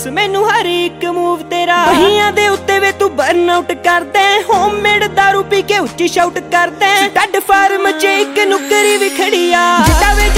ਮੈਨੂੰ ਹਰ ਇੱਕ ਮੂਵ ਤੇਰਾ ਬਹੀਆਂ ਦੇ ਉੱਤੇ ਵੇ ਤੂੰ ਬਰਨ ਆਊਟ ਕਰਦਾ ਹੋਮਮੇਡ ਦਾਰੂ ਪੀ ਕੇ ਉੱਚੀ ਸ਼ਾਊਟ ਕਰਦਾ ਸਟੱਡ ਫਾਰਮ 'ਚ ਇੱਕ ਨੁਕਰੀ ਵੀ ਖੜੀ ਆ ਜਿੱਡਾ ਵੇ